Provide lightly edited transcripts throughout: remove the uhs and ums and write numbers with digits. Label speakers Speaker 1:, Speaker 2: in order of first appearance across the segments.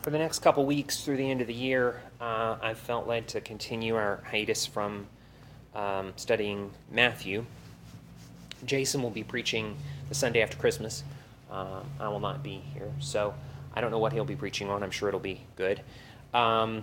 Speaker 1: For the next couple weeks through the end of the year, I felt led to continue our hiatus from studying Matthew. Jason will be preaching the Sunday after Christmas. I will not be here, so I don't know what he'll be preaching on. I'm sure it'll be good. The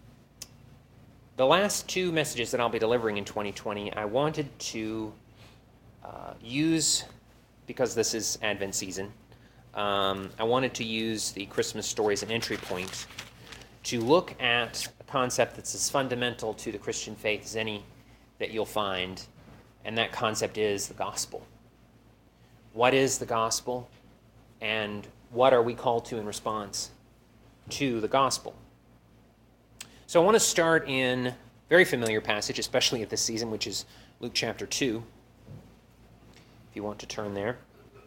Speaker 1: last two messages that I'll be delivering in 2020, I wanted to use, because this is Advent season, I wanted to use the Christmas story as an entry point to look at a concept that's as fundamental to the Christian faith as any that you'll find, and that concept is the gospel. What is the gospel, and what are we called to in response to the gospel? So I want to start in a very familiar passage, especially at this season, which is Luke chapter 2, if you want to turn there.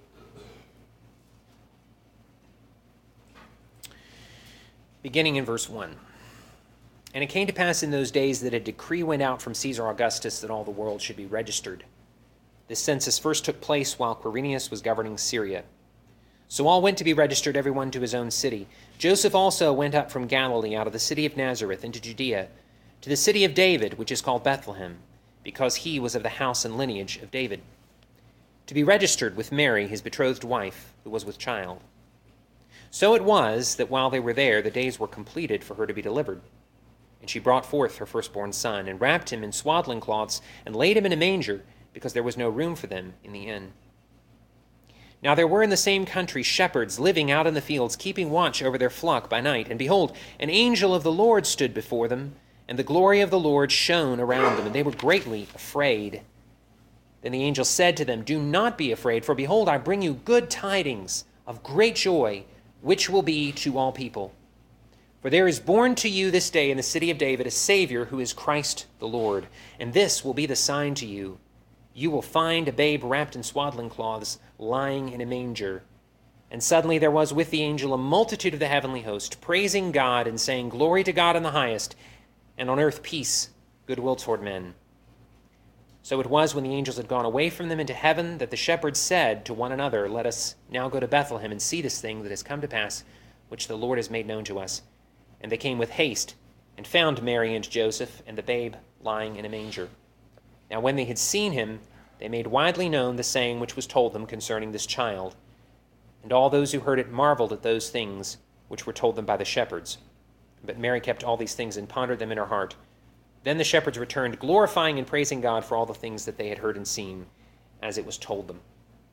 Speaker 1: Beginning in verse 1. And it came to pass in those days that a decree went out from Caesar Augustus that all the world should be registered. This census first took place while Quirinius was governing Syria. So all went to be registered, everyone to his own city. Joseph also went up from Galilee out of the city of Nazareth into Judea, to the city of David, which is called Bethlehem, because he was of the house and lineage of David, to be registered with Mary, his betrothed wife, who was with child. So it was that while they were there, the days were completed for her to be delivered. And she brought forth her firstborn son, and wrapped him in swaddling cloths, and laid him in a manger, because there was no room for them in the inn. Now there were in the same country shepherds living out in the fields, keeping watch over their flock by night. And behold, an angel of the Lord stood before them, and the glory of the Lord shone around them, and they were greatly afraid. Then the angel said to them, Do not be afraid, for behold, I bring you good tidings of great joy, which will be to all people. For there is born to you this day in the city of David a Savior, who is Christ the Lord. And this will be the sign to you. You will find a babe wrapped in swaddling cloths, lying in a manger. And suddenly there was with the angel a multitude of the heavenly host, praising God and saying, Glory to God in the highest, and on earth peace, goodwill toward men. So it was when the angels had gone away from them into heaven that the shepherds said to one another, Let us now go to Bethlehem and see this thing that has come to pass, which the Lord has made known to us. And they came with haste and found Mary and Joseph and the babe lying in a manger. Now when they had seen him, they made widely known the saying which was told them concerning this child. And all those who heard it marveled at those things which were told them by the shepherds. But Mary kept all these things and pondered them in her heart. Then the shepherds returned, glorifying and praising God for all the things that they had heard and seen, as it was told them.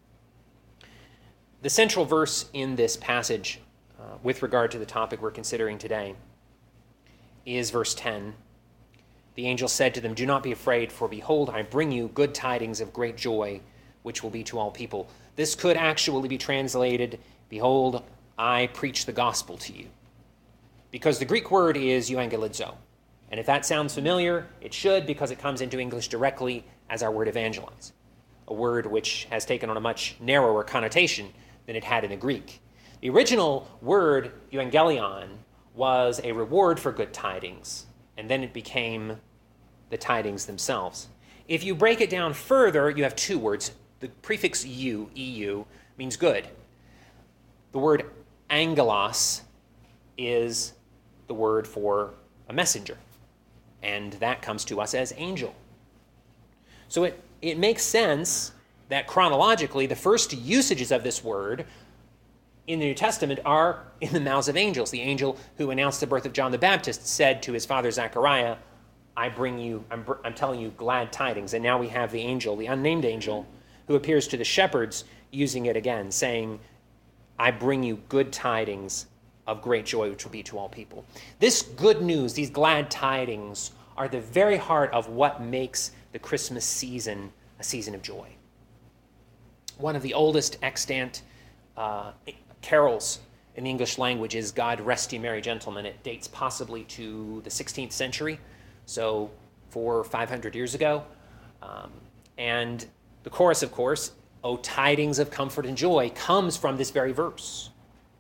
Speaker 1: The central verse in this passage, with regard to the topic we're considering today, is verse 10. The angel said to them, Do not be afraid, for behold, I bring you good tidings of great joy, which will be to all people. This could actually be translated, Behold, I preach the gospel to you. Because the Greek word is euangelizo. And if that sounds familiar, it should, because it comes into English directly as our word evangelize, a word which has taken on a much narrower connotation than it had in the Greek. The original word, euangelion, was a reward for good tidings, and then it became the tidings themselves. If you break it down further, you have two words. The prefix eu, eu, means good. The word angelos is the word for a messenger, and that comes to us as angel. So it makes sense that chronologically the first usages of this word in the New Testament are in the mouths of angels. The angel who announced the birth of John the Baptist said to his father Zechariah, I'm telling you glad tidings. And now we have the angel, the unnamed angel, who appears to the shepherds using it again, saying, I bring you good tidings of great joy, which will be to all people. This good news, these glad tidings, are the very heart of what makes the Christmas season a season of joy. One of the oldest extant carols in the English language is God Rest Ye Merry Gentlemen. It dates possibly to the 16th century, so 400 or 500 years ago. And the chorus, of course, O tidings of comfort and joy, comes from this very verse.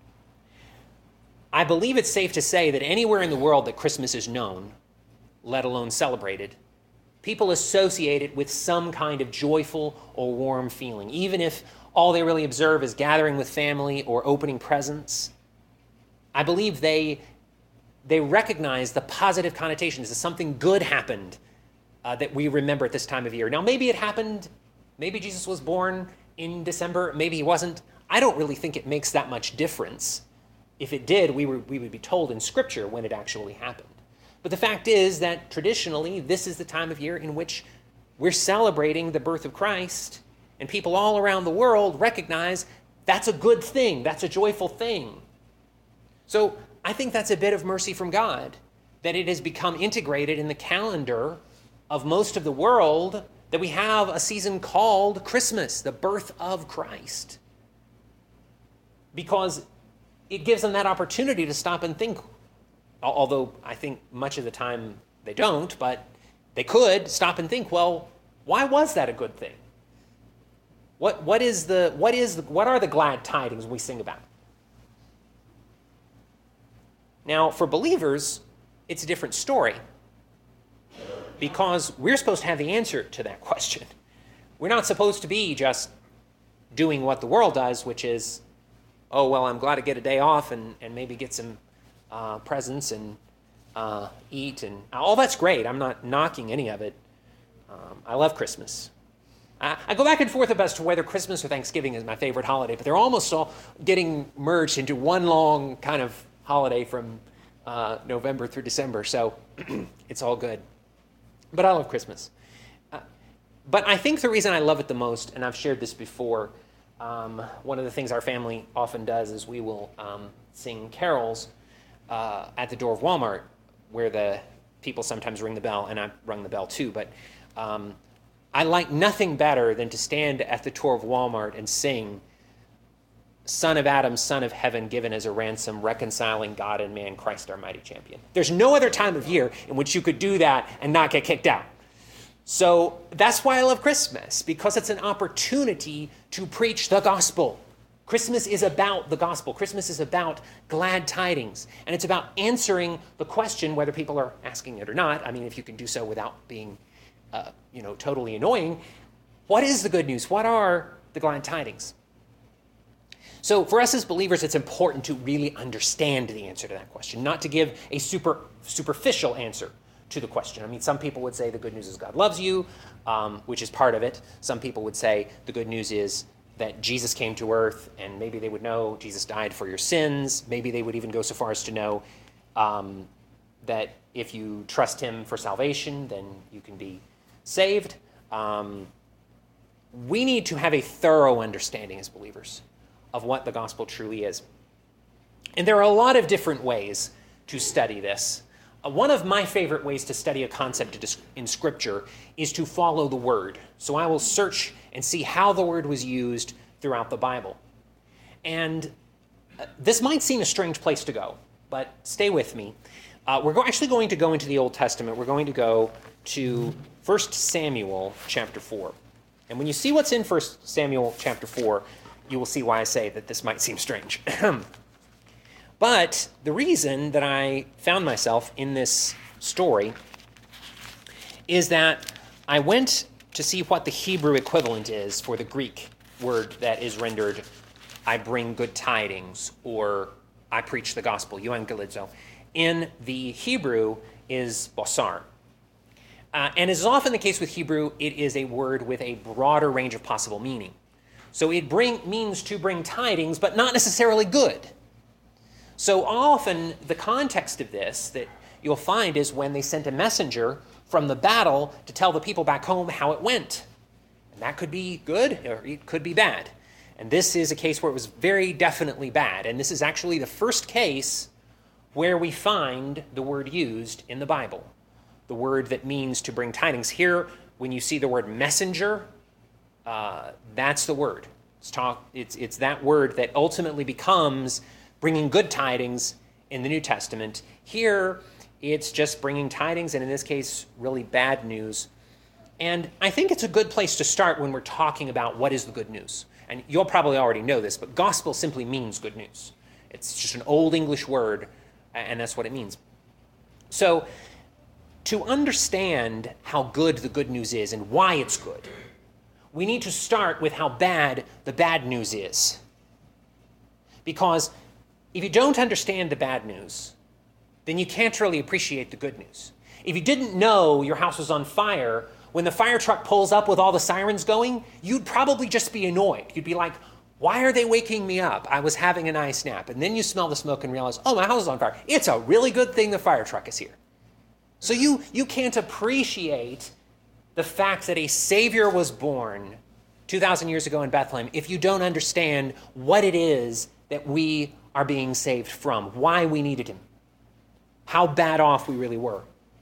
Speaker 1: I believe it's safe to say that anywhere in the world that Christmas is known, let alone celebrated, people associate it with some kind of joyful or warm feeling. Even if all they really observe is gathering with family or opening presents, I believe they recognize the positive connotations that something good happened that we remember at this time of year. Now, maybe it happened, maybe Jesus was born in December, maybe he wasn't. I don't really think it makes that much difference. If it did, we would be told in Scripture when it actually happened. But the fact is that traditionally, this is the time of year in which we're celebrating the birth of Christ, and people all around the world recognize that's a good thing, that's a joyful thing. So I think that's a bit of mercy from God, that it has become integrated in the calendar of most of the world, that we have a season called Christmas, the birth of Christ. Because it gives them that opportunity to stop and think, although I think much of the time they don't, but they could stop and think, well, why was that a good thing? What are the glad tidings we sing about? Now, for believers, it's a different story, because we're supposed to have the answer to that question. We're not supposed to be just doing what the world does, which is, oh, well, I'm glad to get a day off and maybe get some presents and eat. And all that's great. I'm not knocking any of it. I love Christmas. I go back and forth as to whether Christmas or Thanksgiving is my favorite holiday, but they're almost all getting merged into one long kind of holiday from November through December, so it's all good. But I love Christmas. But I think the reason I love it the most, and I've shared this before, one of the things our family often does is we will sing carols at the door of Walmart, where the people sometimes ring the bell, and I rung the bell too, but I like nothing better than to stand at the door of Walmart and sing, Son of Adam, Son of Heaven, given as a ransom, reconciling God and man, Christ our mighty champion. There's no other time of year in which you could do that and not get kicked out. So that's why I love Christmas, because it's an opportunity to preach the gospel. Christmas is about the gospel. Christmas is about glad tidings. And it's about answering the question, whether people are asking it or not. I mean, if you can do so without being, totally annoying. What is the good news? What are the glad tidings? So for us as believers, it's important to really understand the answer to that question, not to give a superficial answer to the question. I mean, some people would say the good news is God loves you, which is part of it. Some people would say the good news is that Jesus came to earth, and maybe they would know Jesus died for your sins. Maybe they would even go so far as to know that if you trust him for salvation, then you can be saved. We need to have a thorough understanding as believers of what the gospel truly is. And there are a lot of different ways to study this. One of my favorite ways to study a concept in Scripture is to follow the Word. So I will search and see how the Word was used throughout the Bible. And this might seem a strange place to go, but stay with me. We're actually going to go into the Old Testament. We're going to go to 1 Samuel chapter 4. And when you see what's in 1 Samuel chapter 4, you will see why I say that this might seem strange. But the reason that I found myself in this story is that I went to see what the Hebrew equivalent is for the Greek word that is rendered, I bring good tidings, or I preach the gospel, euangelizo. In the Hebrew is basar. And as is often the case with Hebrew, it is a word with a broader range of possible meaning. So it means to bring tidings, but not necessarily good. So often the context of this that you'll find is when they sent a messenger from the battle to tell the people back home how it went. And that could be good or it could be bad. And this is a case where it was very definitely bad. And this is actually the first case where we find the word used in the Bible. The word that means to bring tidings. Here, when you see the word messenger, that's the word. It's that word that ultimately becomes bringing good tidings in the New Testament. Here, it's just bringing tidings, and in this case, really bad news. And I think it's a good place to start when we're talking about what is the good news. And you'll probably already know this, but gospel simply means good news. It's just an old English word, and that's what it means. So, to understand how good the good news is and why it's good, we need to start with how bad the bad news is. Because If you don't understand the bad news, then you can't really appreciate the good news. If you didn't know your house was on fire, when the fire truck pulls up with all the sirens going, you'd probably just be annoyed. You'd be like, why are they waking me up? I was having a nice nap. And then you smell the smoke and realize, oh, my house is on fire. It's a really good thing the fire truck is here. So you can't appreciate the fact that a Savior was born 2,000 years ago in Bethlehem if you don't understand what it is that we are being saved from, why we needed him, how bad off we really were.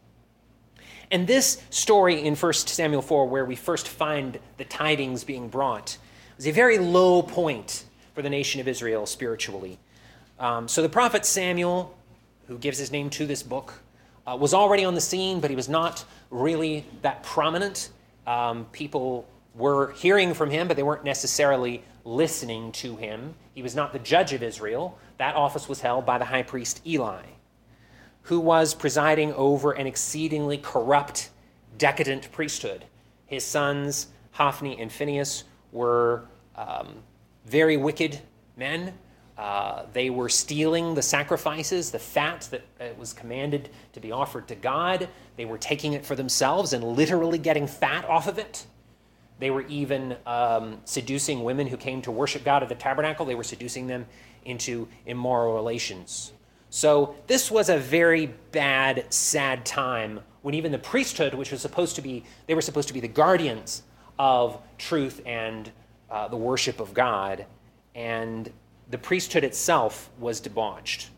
Speaker 1: And this story in 1 Samuel 4, where we first find the tidings being brought, was a very low point for the nation of Israel spiritually. So the prophet Samuel, who gives his name to this book, was already on the scene, but he was not really that prominent. People were hearing from him, but they weren't necessarily listening to him. He was not the judge of Israel. That office was held by the high priest Eli, who was presiding over an exceedingly corrupt, decadent priesthood. His sons, Hophni and Phinehas, were very wicked men. They were stealing the sacrifices, the fat that was commanded to be offered to God. They were taking it for themselves and literally getting fat off of it. They were even seducing women who came to worship God at the tabernacle. They were seducing them into immoral relations. So this was a very bad, sad time when even the priesthood, which was supposed to be, they were supposed to be the guardians of truth and the worship of God, and the priesthood itself was debauched.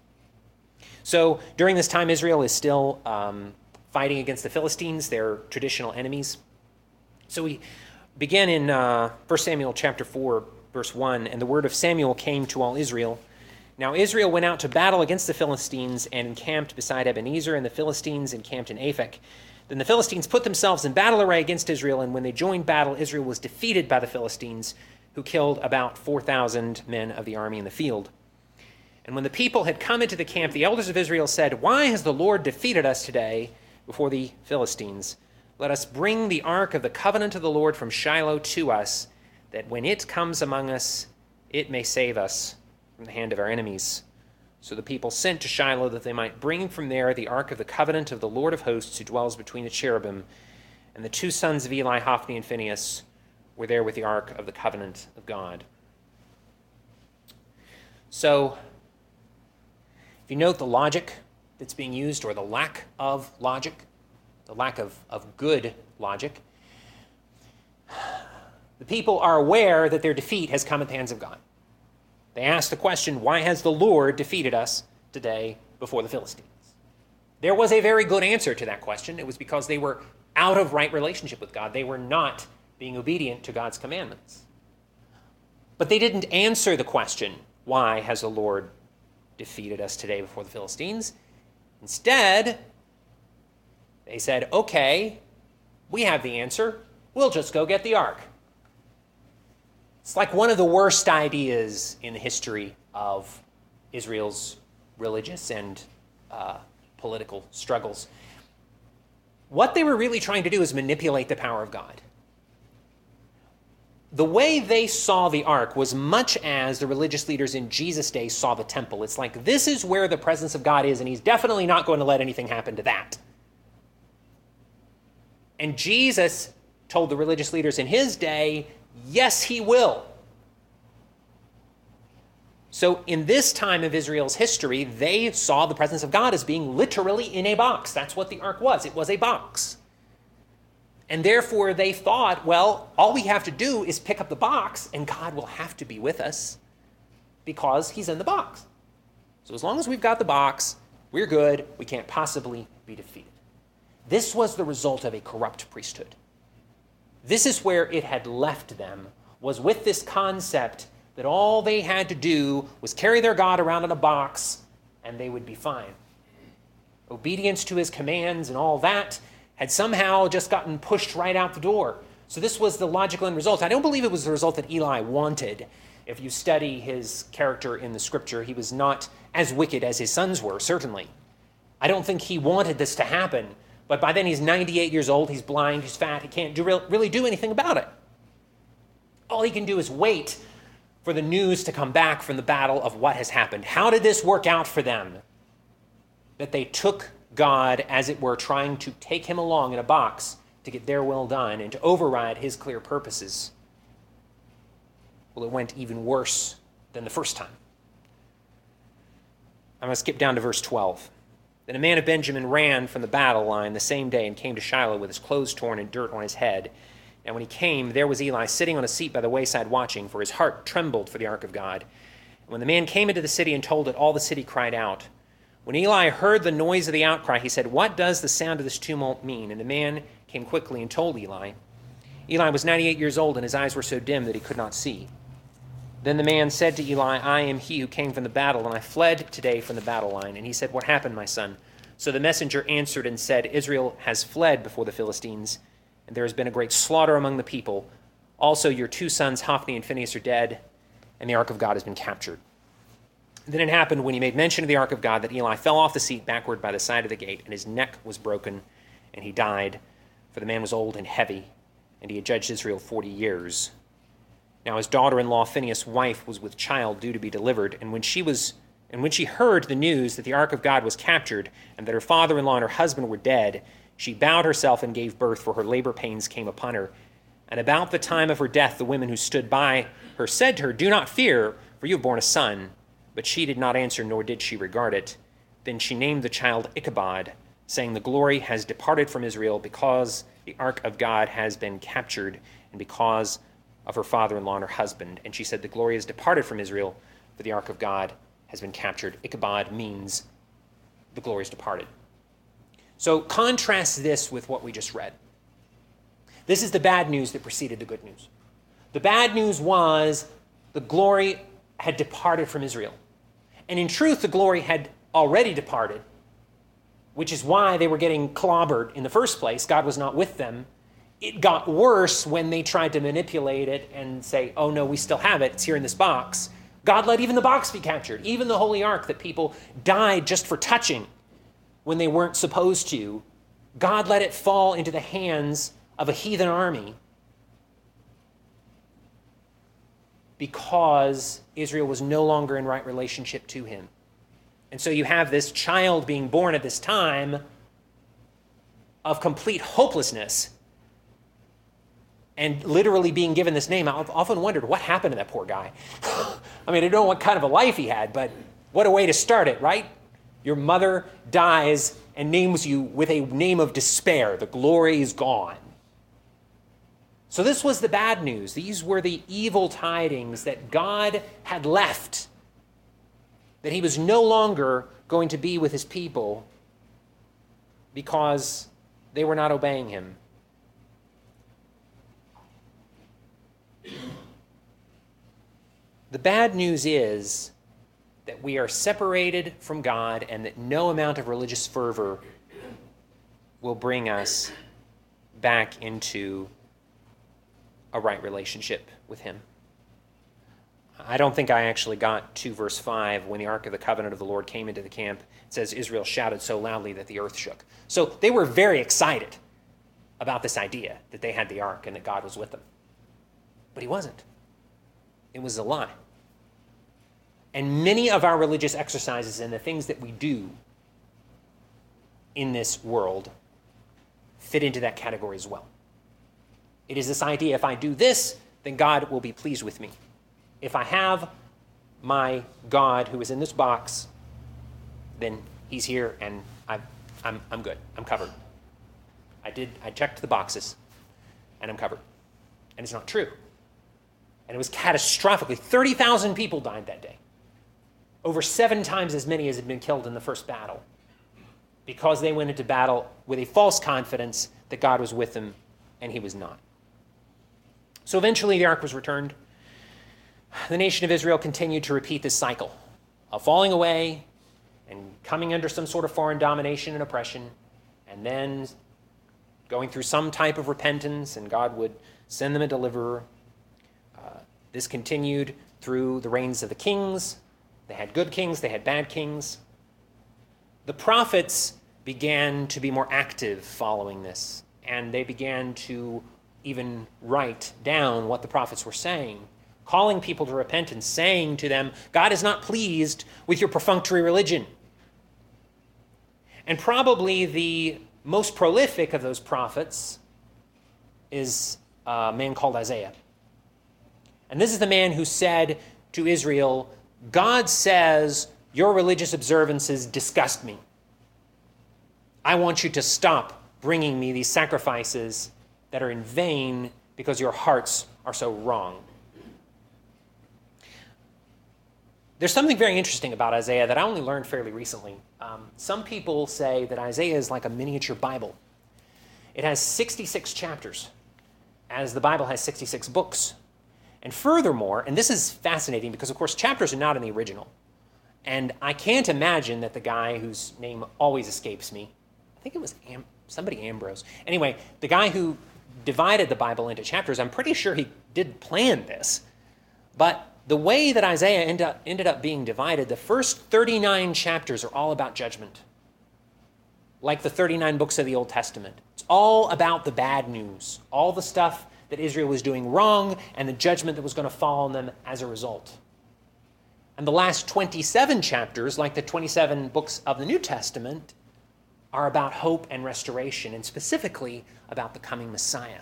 Speaker 1: So during this time, Israel is still fighting against the Philistines, their traditional enemies. So we begin in 1 Samuel chapter 4, verse 1, and the word of Samuel came to all Israel. Now Israel went out to battle against the Philistines and encamped beside Ebenezer, and the Philistines encamped in Aphek. Then the Philistines put themselves in battle array against Israel, and when they joined battle, Israel was defeated by the Philistines, who killed about 4,000 men of the army in the field. And when the people had come into the camp, the elders of Israel said, "Why has the Lord defeated us today before the Philistines? Let us bring the ark of the covenant of the Lord from Shiloh to us, that when it comes among us, it may save us from the hand of our enemies." So the people sent to Shiloh that they might bring from there the ark of the covenant of the Lord of hosts, who dwells between the cherubim. And the two sons of Eli, Hophni and Phinehas, were there with the ark of the covenant of God. So, if you note the logic that's being used, or the lack of logic, the lack of good logic, the people are aware that their defeat has come at the hands of God. They ask the question, why has the Lord defeated us today before the Philistines? There was a very good answer to that question. It was because they were out of right relationship with God. They were not being obedient to God's commandments. But they didn't answer the question, why has the Lord defeated us today before the Philistines? Instead, they said, okay, we have the answer. We'll just go get the ark. It's like one of the worst ideas in the history of Israel's religious and political struggles. What they were really trying to do is manipulate the power of God. The way they saw the ark was much as the religious leaders in Jesus' day saw the temple. It's like, this is where the presence of God is, and he's definitely not going to let anything happen to that. And Jesus told the religious leaders in his day, yes, he will. So in this time of Israel's history, they saw the presence of God as being literally in a box. That's what the ark was. It was a box. And therefore they thought, well, all we have to do is pick up the box and God will have to be with us because he's in the box. So as long as we've got the box, we're good. We can't possibly be defeated. This was the result of a corrupt priesthood. This is where it had left them, was with this concept that all they had to do was carry their God around in a box and they would be fine. Obedience to his commands and all that had somehow just gotten pushed right out the door. So this was the logical end result. I don't believe it was the result that Eli wanted. If you study his character in the scripture, he was not as wicked as his sons were, certainly. I don't think he wanted this to happen. But by then he's 98 years old, he's blind, he's fat, he can't really do anything about it. All he can do is wait for the news to come back from the battle of what has happened. How did this work out for them? That they took God, as it were, trying to take him along in a box to get their will done and to override his clear purposes. Well, it went even worse than the first time. I'm going to skip down to verse 12. Then a man of Benjamin ran from the battle line the same day and came to Shiloh with his clothes torn and dirt on his head. And when he came, there was Eli sitting on a seat by the wayside watching, for his heart trembled for the ark of God. And when the man came into the city and told it, all the city cried out. When Eli heard the noise of the outcry, he said, "What does the sound of this tumult mean?" And the man came quickly and told Eli. Eli was 98 years old, and his eyes were so dim that he could not see. Then the man said to Eli, "I am he who came from the battle, and I fled today from the battle line." And he said, "What happened, my son?" So the messenger answered and said, "Israel has fled before the Philistines, and there has been a great slaughter among the people. Also your 2 sons, Hophni and Phinehas, are dead, and the ark of God has been captured." Then it happened, when he made mention of the ark of God, that Eli fell off the seat backward by the side of the gate, and his neck was broken, and he died, for the man was old and heavy, and he had judged Israel 40 years. Now his daughter-in-law Phinehas' wife was with child due to be delivered, and when she heard the news that the ark of God was captured, and that her father-in-law and her husband were dead, she bowed herself and gave birth, for her labor pains came upon her. And about the time of her death, the women who stood by her said to her, "Do not fear, for you have borne a son." But she did not answer, nor did she regard it. Then she named the child Ichabod, saying, "The glory has departed from Israel, because the ark of God has been captured, and because of her father-in-law and her husband." And she said, "The glory has departed from Israel, for the ark of God has been captured." Ichabod means the glory has departed. So contrast this with what we just read. This is the bad news that preceded the good news. The bad news was the glory had departed from Israel. And in truth, the glory had already departed, which is why they were getting clobbered in the first place. God was not with them. It got worse when they tried to manipulate it and say, "Oh no, we still have it. It's here in this box." God let even the box be captured, even the holy ark that people died just for touching when they weren't supposed to. God let it fall into the hands of a heathen army because Israel was no longer in right relationship to him. And so you have this child being born at this time of complete hopelessness and literally being given this name. I've often wondered what happened to that poor guy. I mean, I don't know what kind of a life he had, but what a way to start it, right? Your mother dies and names you with a name of despair. The glory is gone. So this was the bad news. These were the evil tidings that God had left, that he was no longer going to be with his people because they were not obeying him. The bad news is that we are separated from God and that no amount of religious fervor will bring us back into a right relationship with him. I don't think I actually got to verse 5 when the Ark of the Covenant of the Lord came into the camp. It says Israel shouted so loudly that the earth shook. So they were very excited about this idea that they had the Ark and that God was with them. But he wasn't. It was a lie. And many of our religious exercises and the things that we do in this world fit into that category as well. It is this idea, if I do this, then God will be pleased with me. If I have my God who is in this box, then he's here and I'm good. I'm covered. I checked the boxes and I'm covered. And it's not true. And it was catastrophically. 30,000 people died that day. Over 7 times as many as had been killed in the first battle, because they went into battle with a false confidence that God was with them, and he was not. So eventually the ark was returned. The nation of Israel continued to repeat this cycle of falling away and coming under some sort of foreign domination and oppression, and then going through some type of repentance, and God would send them a deliverer. This continued through the reigns of the kings. They had good kings, they had bad kings. The prophets began to be more active following this, and they began to even write down what the prophets were saying, calling people to repentance, saying to them, God is not pleased with your perfunctory religion. And probably the most prolific of those prophets is a man called Isaiah. And this is the man who said to Israel, God says, your religious observances disgust me. I want you to stop bringing me these sacrifices that are in vain because your hearts are so wrong. There's something very interesting about Isaiah that I only learned fairly recently. Some people say that Isaiah is like a miniature Bible. It has 66 chapters, as the Bible has 66 books. And furthermore, and this is fascinating because, of course, chapters are not in the original. And I can't imagine that the guy whose name always escapes me, I think it was somebody Ambrose. Anyway, the guy who divided the Bible into chapters, I'm pretty sure he did plan this. But the way that Isaiah ended up being divided, the first 39 chapters are all about judgment, like the 39 books of the Old Testament. It's all about the bad news, all the stuff that Israel was doing wrong and the judgment that was going to fall on them as a result. And the last 27 chapters, like the 27 books of the New Testament, are about hope and restoration, and specifically about the coming Messiah.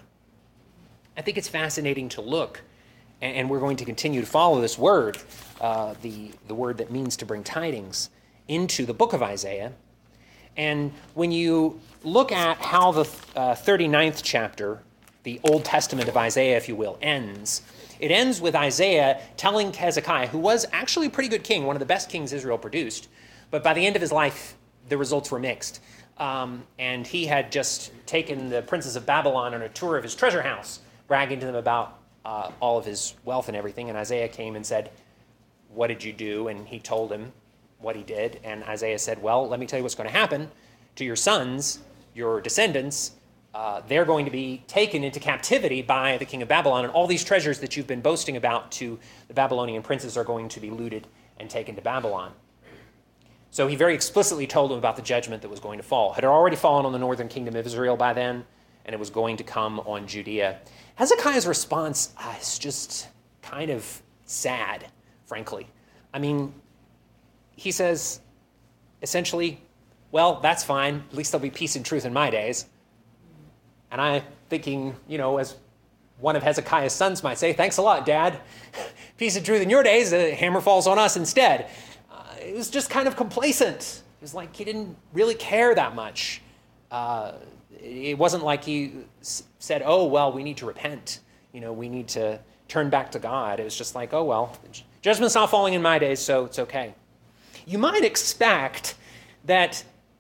Speaker 1: I think it's fascinating to look, and we're going to continue to follow this word, the word that means to bring tidings, into the book of Isaiah. And when you look at how the 39th chapter, the Old Testament of Isaiah, if you will, ends, it ends with Isaiah telling Hezekiah, who was actually a pretty good king, one of the best kings Israel produced, but by the end of his life, the results were mixed. And he had just taken the princes of Babylon on a tour of his treasure house, bragging to them about all of his wealth and everything. And Isaiah came and said, what did you do? And he told him what he did. And Isaiah said, well, let me tell you what's going to happen to your sons, your descendants. They're going to be taken into captivity by the king of Babylon. And all these treasures that you've been boasting about to the Babylonian princes are going to be looted and taken to Babylon. So he very explicitly told them about the judgment that was going to fall. It had already fallen on the northern kingdom of Israel by then, and it was going to come on Judea. Hezekiah's response is just kind of sad, frankly. I mean, he says, essentially, well, that's fine. At least there'll be peace and truth in my days. And I'm thinking, as one of Hezekiah's sons might say, thanks a lot, Dad. Peace and truth in your days, the hammer falls on us instead. It was just kind of complacent. It was like he didn't really care that much. It wasn't like he said, oh, well, we need to repent. We need to turn back to God. It was just like, oh, well, judgment's not falling in my days, so it's okay. You might expect that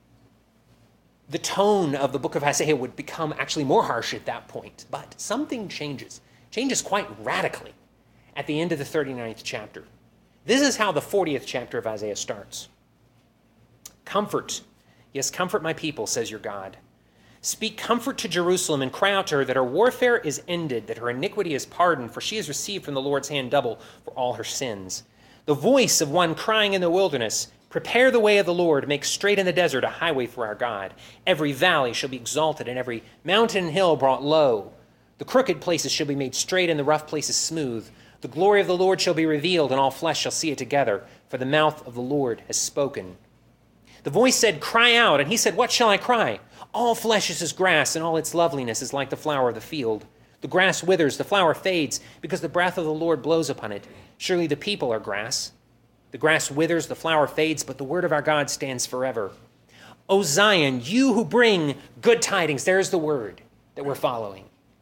Speaker 1: the tone of the book of Isaiah would become actually more harsh at that point. But something changes quite radically at the end of the 39th chapter. This is how the 40th chapter of Isaiah starts. Comfort, yes, comfort my people, says your God. Speak comfort to Jerusalem and cry out to her that her warfare is ended, that her iniquity is pardoned, for she has received from the Lord's hand double for all her sins. The voice of one crying in the wilderness, prepare the way of the Lord, make straight in the desert a highway for our God. Every valley shall be exalted, and every mountain and hill brought low. The crooked places shall be made straight, and the rough places smooth. The glory of the Lord shall be revealed, and all flesh shall see it together, for the mouth of the Lord has spoken. The voice said, cry out, and he said, what shall I cry? All flesh is as grass, and all its loveliness is like the flower of the field. The grass withers, the flower fades, because the breath of the Lord blows upon it. Surely the people are grass. The grass withers, the flower fades, but the word of our God stands forever. O Zion, you who bring good tidings, there's the word that we're following.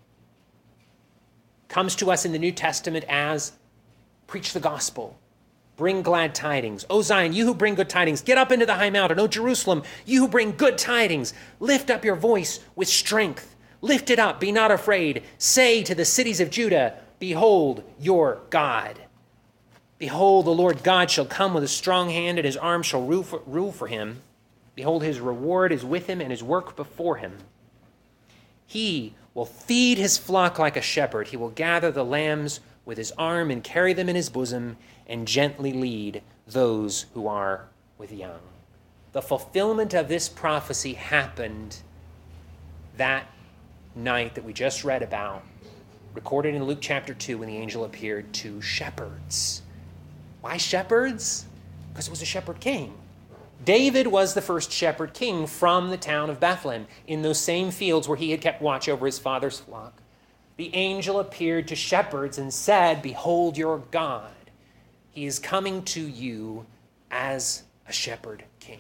Speaker 1: Comes to us in the New Testament as preach the gospel, bring glad tidings. O Zion, you who bring good tidings, get up into the high mountain. O Jerusalem, you who bring good tidings, lift up your voice with strength. Lift it up, be not afraid. Say to the cities of Judah, behold your God. Behold, the Lord God shall come with a strong hand, and his arm shall rule for him. Behold, his reward is with him, and his work before him. He will feed his flock like a shepherd. He will gather the lambs with his arm and carry them in his bosom and gently lead those who are with young. The fulfillment of this prophecy happened that night that we just read about recorded in Luke chapter 2 when the angel appeared to shepherds. Why shepherds? Because it was a shepherd king. David was the first shepherd king from the town of Bethlehem, in those same fields where he had kept watch over his father's flock. The angel appeared to shepherds and said, "Behold your God. He is coming to you as a shepherd king,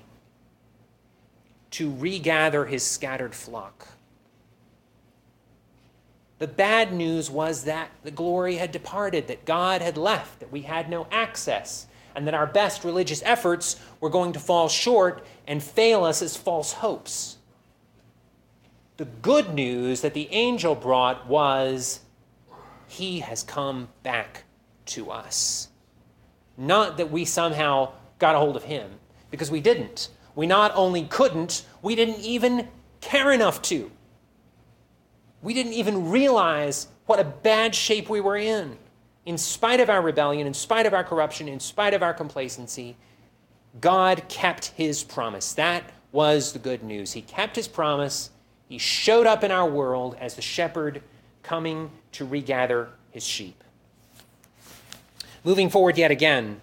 Speaker 1: to regather his scattered flock." The bad news was that the glory had departed, that God had left, that we had no access, and that our best religious efforts were going to fall short and fail us as false hopes. The good news that the angel brought was, he has come back to us. Not that we somehow got a hold of him, because we didn't. We not only couldn't, we didn't even care enough to. We didn't even realize what a bad shape we were in. In spite of our rebellion, in spite of our corruption, in spite of our complacency, God kept his promise. That was the good news. He kept his promise. He showed up in our world as the shepherd coming to regather his sheep. Moving forward yet again,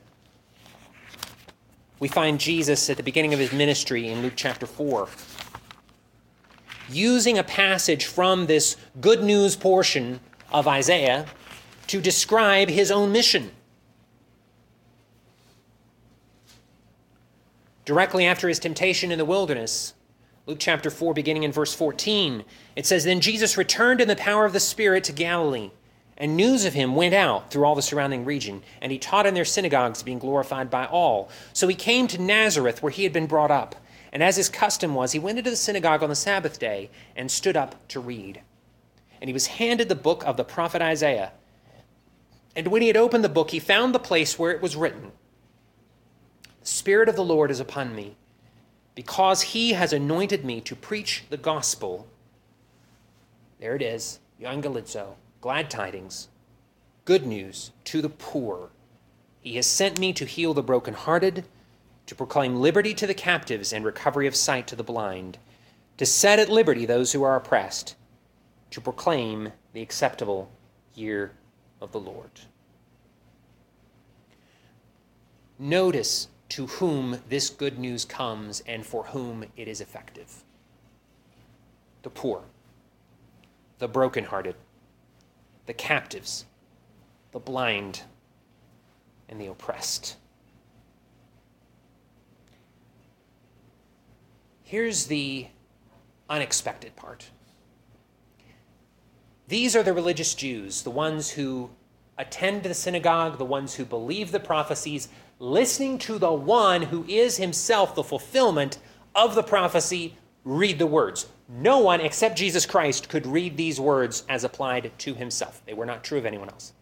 Speaker 1: we find Jesus at the beginning of his ministry in Luke chapter 4, using a passage from this good news portion of Isaiah to describe his own mission. Directly after his temptation in the wilderness, Luke chapter 4, beginning in verse 14, it says, "Then Jesus returned in the power of the Spirit to Galilee, and news of him went out through all the surrounding region, and he taught in their synagogues, being glorified by all. So he came to Nazareth, where he had been brought up. And as his custom was, he went into the synagogue on the Sabbath day and stood up to read. And he was handed the book of the prophet Isaiah. And when he had opened the book, he found the place where it was written, 'The Spirit of the Lord is upon me, because he has anointed me to preach the gospel.'" There it is, euangelizo, glad tidings, good news to the poor. "He has sent me to heal the brokenhearted, to proclaim liberty to the captives and recovery of sight to the blind, to set at liberty those who are oppressed, to proclaim the acceptable year of the Lord." Notice to whom this good news comes and for whom it is effective. The poor, the brokenhearted, the captives, the blind, and the oppressed. Here's the unexpected part. These are the religious Jews, the ones who attend the synagogue, the ones who believe the prophecies, listening to the one who is himself the fulfillment of the prophecy, read the words. No one except Jesus Christ could read these words as applied to himself. They were not true of anyone else.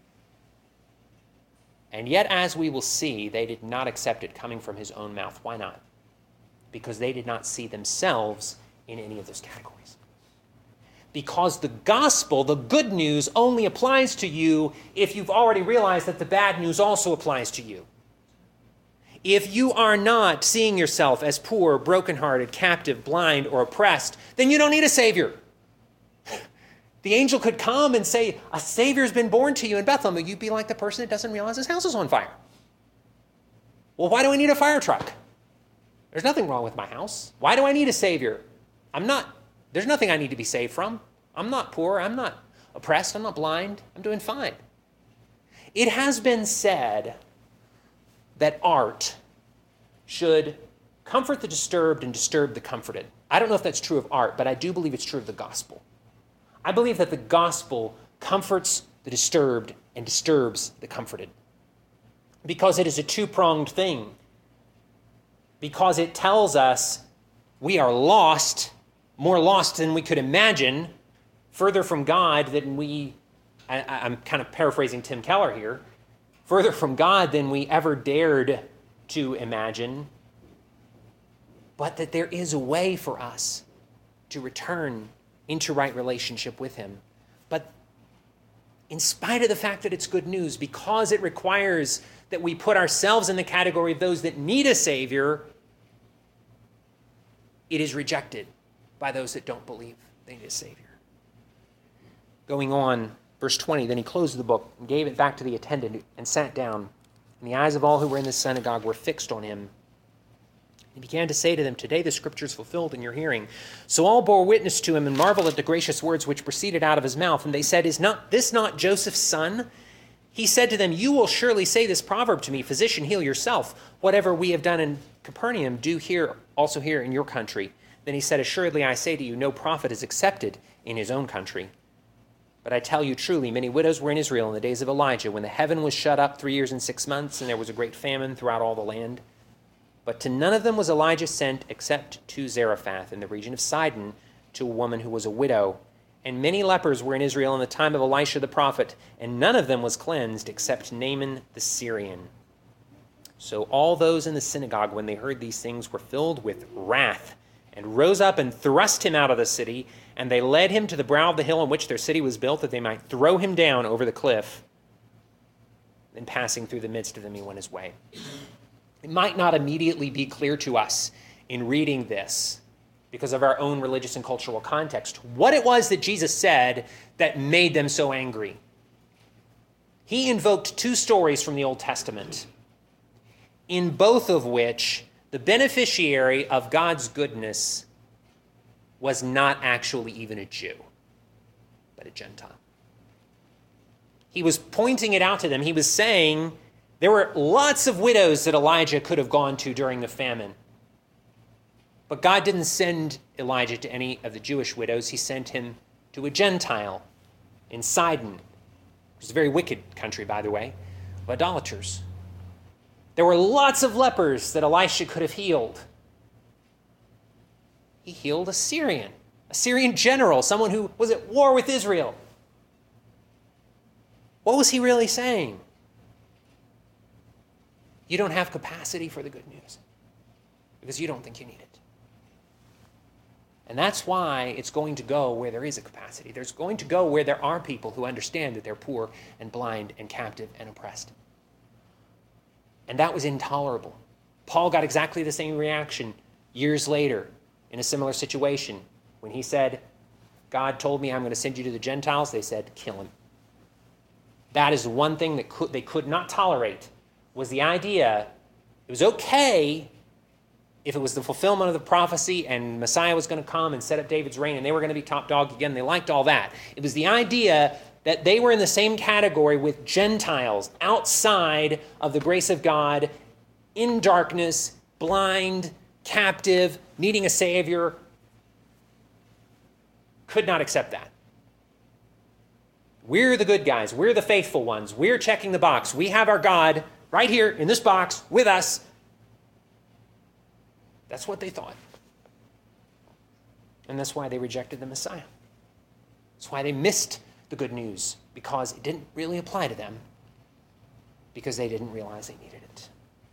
Speaker 1: And yet, as we will see, they did not accept it coming from his own mouth. Why not? Because they did not see themselves in any of those categories. Because the gospel, the good news, only applies to you if you've already realized that the bad news also applies to you. If you are not seeing yourself as poor, brokenhearted, captive, blind, or oppressed, then you don't need a Savior. The angel could come and say, "A Savior's been born to you in Bethlehem." You'd be like the person that doesn't realize his house is on fire. Well, why do I need a fire truck? There's nothing wrong with my house. Why do I need a Savior? There's nothing I need to be saved from. I'm not poor. I'm not oppressed. I'm not blind. I'm doing fine. It has been said that art should comfort the disturbed and disturb the comforted. I don't know if that's true of art, but I do believe it's true of the gospel. I believe that the gospel comforts the disturbed and disturbs the comforted, because it is a two-pronged thing. Because it tells us we are lost, more lost than we could imagine, further from God than I'm kind of paraphrasing Tim Keller here, further from God than we ever dared to imagine, but that there is a way for us to return into right relationship with him. But in spite of the fact that it's good news, because it requires that we put ourselves in the category of those that need a Savior, it is rejected by those that don't believe they need a Savior. Going on, Verse 20, then he closed the book and gave it back to the attendant and sat down. And the eyes of all who were in the synagogue were fixed on him. He began to say to them, today the scripture is fulfilled in your hearing. So all bore witness to him and marveled at the gracious words which proceeded out of his mouth. And they said, is not this not Joseph's son? He said to them, you will surely say this proverb to me, physician, heal yourself. Whatever we have done in Capernaum, do here also here in your country. Then he said, assuredly I say to you, no prophet is accepted in his own country. But I tell you truly, many widows were in Israel in the days of Elijah, when the heaven was shut up 3 years and 6 months, and there was a great famine throughout all the land. But to none of them was Elijah sent except to Zarephath in the region of Sidon, to a woman who was a widow. And many lepers were in Israel in the time of Elisha the prophet, and none of them was cleansed except Naaman the Syrian. So all those in the synagogue, when they heard these things, were filled with wrath, and rose up and thrust him out of the city. And they led him to the brow of the hill on which their city was built, that they might throw him down over the cliff. Then passing through the midst of them, he went his way. It might not immediately be clear to us in reading this, because of our own religious and cultural context, what it was that Jesus said that made them so angry. He invoked 2 stories from the Old Testament, in both of which the beneficiary of God's goodness was not actually even a Jew, but a Gentile. He was pointing it out to them. He was saying there were lots of widows that Elijah could have gone to during the famine. But God didn't send Elijah to any of the Jewish widows. He sent him to a Gentile in Sidon, which is a very wicked country, by the way, of idolaters. There were lots of lepers that Elisha could have healed. He healed a Syrian general, someone who was at war with Israel. What was he really saying? You don't have capacity for the good news because you don't think you need it. And that's why it's going to go where there is a capacity. There's going to go where there are people who understand that they're poor and blind and captive and oppressed. And that was intolerable. Paul got exactly the same reaction years later in a similar situation. When he said, God told me I'm going to send you to the Gentiles, they said, kill him. That is one thing that they could not tolerate, was the idea it was okay if it was the fulfillment of the prophecy and Messiah was going to come and set up David's reign and they were going to be top dog again. They liked all that. It was the idea that they were in the same category with Gentiles outside of the grace of God, in darkness, blind, captive, needing a Savior. Could not accept that. We're the good guys. We're the faithful ones. We're checking the box. We have our God right here in this box with us. That's what they thought. And that's why they rejected the Messiah. That's why they missed the good news, because it didn't really apply to them, because they didn't realize they needed it.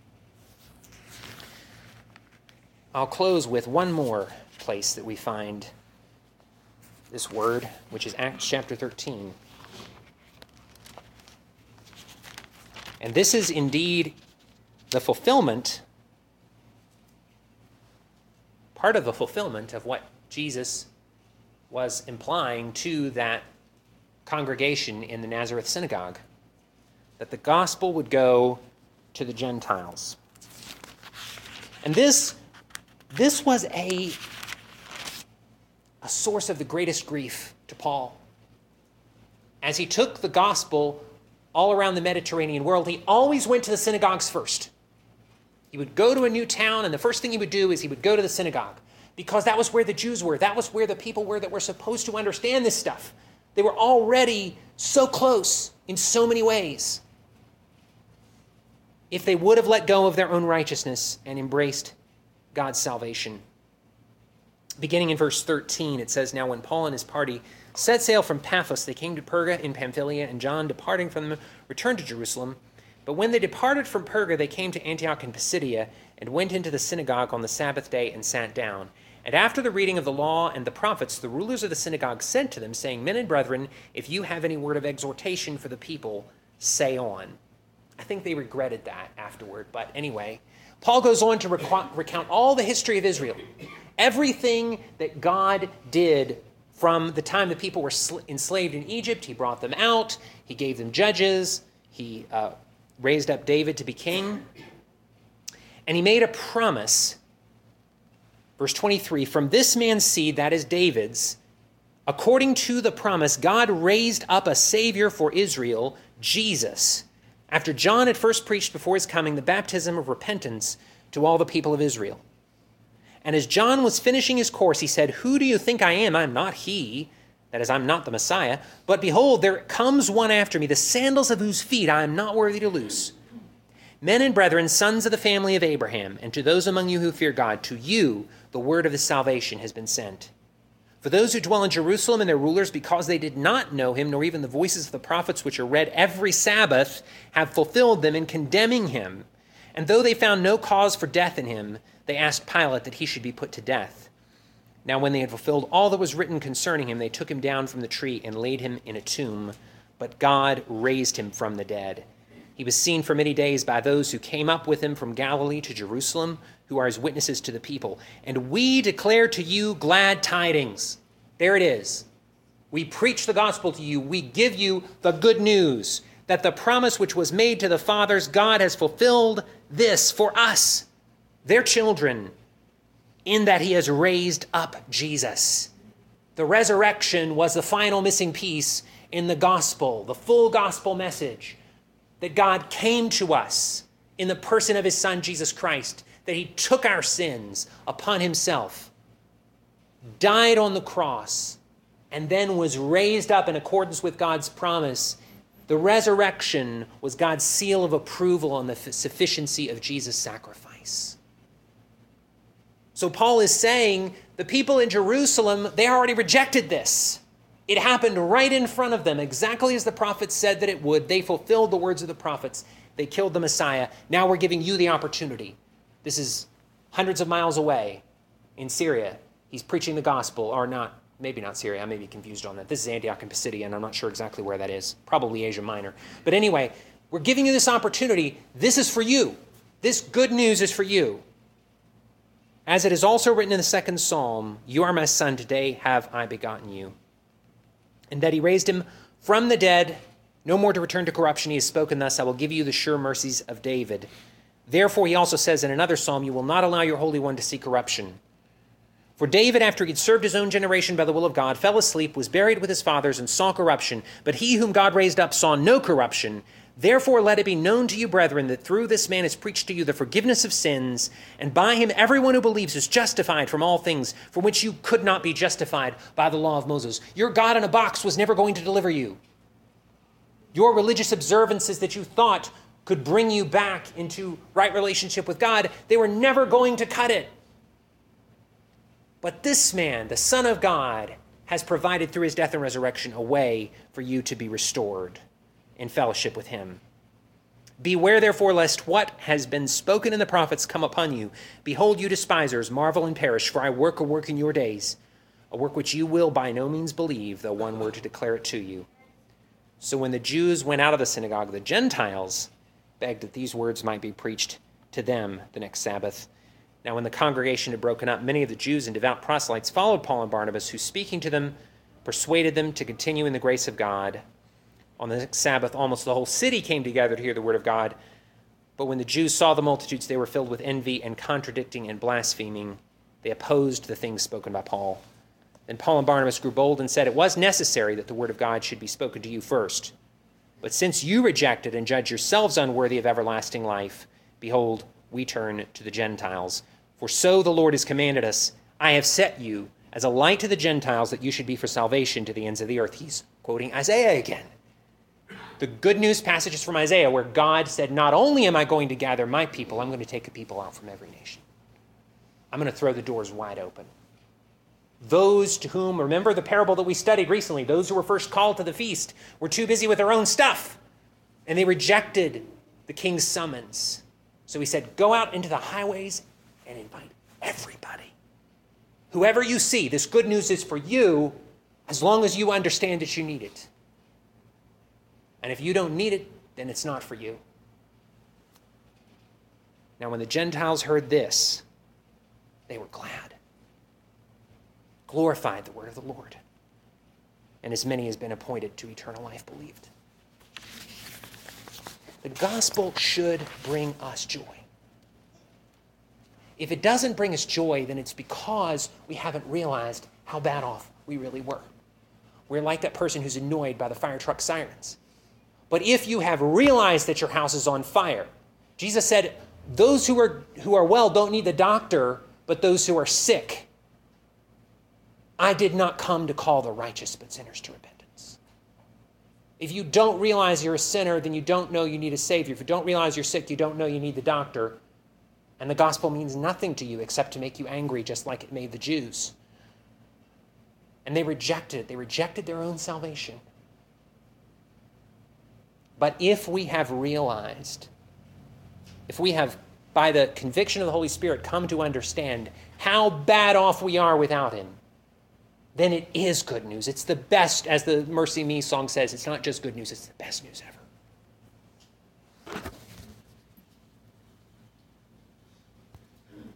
Speaker 1: I'll close with one more place that we find this word, which is Acts chapter 13. And this is indeed the fulfillment, part of the fulfillment of what Jesus was implying to that congregation in the Nazareth synagogue, that the gospel would go to the Gentiles. And this was a source of the greatest grief to Paul. As he took the gospel all around the Mediterranean world, he always went to the synagogues first. He would go to a new town, and the first thing he would do is he would go to the synagogue, because that was where the Jews were. That was where the people were that were supposed to understand this stuff. They were already so close in so many ways. If they would have let go of their own righteousness and embraced God's salvation. Beginning in verse 13, it says, now when Paul and his party set sail from Paphos, they came to Perga in Pamphylia, and John, departing from them, returned to Jerusalem. But when they departed from Perga, they came to Antioch in Pisidia, and went into the synagogue on the Sabbath day and sat down. And after the reading of the law and the prophets, the rulers of the synagogue sent to them, saying, men and brethren, if you have any word of exhortation for the people, say on. I think they regretted that afterward, but anyway. Paul goes on to recount all the history of Israel. Everything that God did From the time the people were enslaved in Egypt, he brought them out. He gave them judges. He raised up David to be king. And he made a promise. Verse 23, from this man's seed, that is David's, according to the promise, God raised up a Savior for Israel, Jesus, after John had first preached before his coming the baptism of repentance to all the people of Israel. And as John was finishing his course, he said, who do you think I am? I'm not he. That is, I'm not the Messiah. But behold, there comes one after me, the sandals of whose feet I am not worthy to loose. Men and brethren, sons of the family of Abraham, and to those among you who fear God, to you the word of his salvation has been sent. For those who dwell in Jerusalem and their rulers, because they did not know him, nor even the voices of the prophets which are read every Sabbath, have fulfilled them in condemning him. And though they found no cause for death in him, they asked Pilate that he should be put to death. Now when they had fulfilled all that was written concerning him, they took him down from the tree and laid him in a tomb. But God raised him from the dead. He was seen for many days by those who came up with him from Galilee to Jerusalem, who are his witnesses to the people. And we declare to you glad tidings. There it is. We preach the gospel to you. We give you the good news that the promise which was made to the fathers, God has fulfilled this for us, their children, in that he has raised up Jesus. The resurrection was the final missing piece in the gospel, the full gospel message, that God came to us in the person of his Son, Jesus Christ, that he took our sins upon himself, died on the cross, and then was raised up in accordance with God's promise. The resurrection was God's seal of approval on the sufficiency of Jesus' sacrifice. So Paul is saying the people in Jerusalem, they already rejected this. It happened right in front of them, exactly as the prophets said that it would. They fulfilled the words of the prophets. They killed the Messiah. Now we're giving you the opportunity. This is hundreds of miles away in Syria. He's preaching the gospel, or not, maybe not Syria. I may be confused on that. This is Antioch in Pisidia, and I'm not sure exactly where that is. Probably Asia Minor. But anyway, we're giving you this opportunity. This is for you. This good news is for you. As it is also written in the second psalm, you are my son, today have I begotten you. And that he raised him from the dead, no more to return to corruption. He has spoken thus, I will give you the sure mercies of David. Therefore, he also says in another psalm, you will not allow your Holy One to see corruption. For David, after he had served his own generation by the will of God, fell asleep, was buried with his fathers, and saw corruption. But he whom God raised up saw no corruption. Therefore, let it be known to you, brethren, that through this man is preached to you the forgiveness of sins, and by him everyone who believes is justified from all things from which you could not be justified by the law of Moses. Your God in a box was never going to deliver you. Your religious observances that you thought could bring you back into right relationship with God, they were never going to cut it. But this man, the Son of God, has provided through his death and resurrection a way for you to be restored in fellowship with him. Beware, therefore, lest what has been spoken in the prophets come upon you. Behold, you despisers, marvel and perish, for I work a work in your days, a work which you will by no means believe, though one were to declare it to you. So when the Jews went out of the synagogue, the Gentiles begged that these words might be preached to them the next Sabbath. Now when the congregation had broken up, many of the Jews and devout proselytes followed Paul and Barnabas, who, speaking to them, persuaded them to continue in the grace of God. On the next Sabbath, almost the whole city came together to hear the word of God. But when the Jews saw the multitudes, they were filled with envy, and contradicting and blaspheming, they opposed the things spoken by Paul. Then Paul and Barnabas grew bold and said, it was necessary that the word of God should be spoken to you first. But since you reject it and judge yourselves unworthy of everlasting life, behold, we turn to the Gentiles. For so the Lord has commanded us, I have set you as a light to the Gentiles, that you should be for salvation to the ends of the earth. He's quoting Isaiah again. The good news passages from Isaiah where God said, not only am I going to gather my people, I'm going to take a people out from every nation. I'm going to throw the doors wide open. Those to whom, remember the parable that we studied recently, those who were first called to the feast were too busy with their own stuff, and they rejected the king's summons. So he said, go out into the highways and invite everybody. Whoever you see, this good news is for you, as long as you understand that you need it. And if you don't need it, then it's not for you. Now, when the Gentiles heard this, they were glad, glorified the word of the Lord, and as many as been appointed to eternal life believed. The gospel should bring us joy. If it doesn't bring us joy, then it's because we haven't realized how bad off we really were. We're like that person who's annoyed by the fire truck sirens. But if you have realized that your house is on fire, Jesus said, those who are well don't need the doctor, but those who are sick. I did not come to call the righteous, but sinners to repentance. If you don't realize you're a sinner, then you don't know you need a Savior. If you don't realize you're sick, you don't know you need the doctor. And the gospel means nothing to you except to make you angry, just like it made the Jews. And they rejected it. They rejected their own salvation. But if we have realized, if we have, by the conviction of the Holy Spirit, come to understand how bad off we are without him, then it is good news. It's the best, as the Mercy Me song says, it's not just good news, it's the best news ever.